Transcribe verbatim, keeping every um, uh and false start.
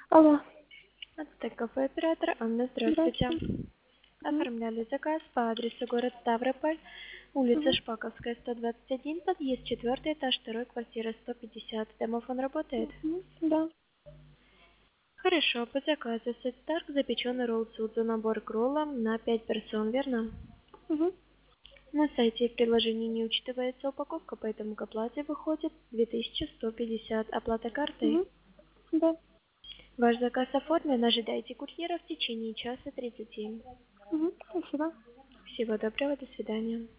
Алло, Ацтек кафе оператор Анна, здравствуйте. здравствуйте. Мгм. Оформляли заказ по адресу город Ставрополь, улица Мгм. Шпаковская, сто двадцать один, подъезд четвертый этаж, второй, квартира сто пятьдесят. Домофон работает? Мгм. Да. Хорошо, по заказу сет Старк, запеченный ролл Судзу, набор к роллам на пять персон, верно? Мгм. На сайте и в приложении не учитывается упаковка, поэтому к оплате выходит две тысячи сто пятьдесят. Оплата картой. Мгм. Да. Ваш заказ оформлен, ожидайте курьера в течение часа тридцати. Мгм. Спасибо. Всего доброго, до свидания.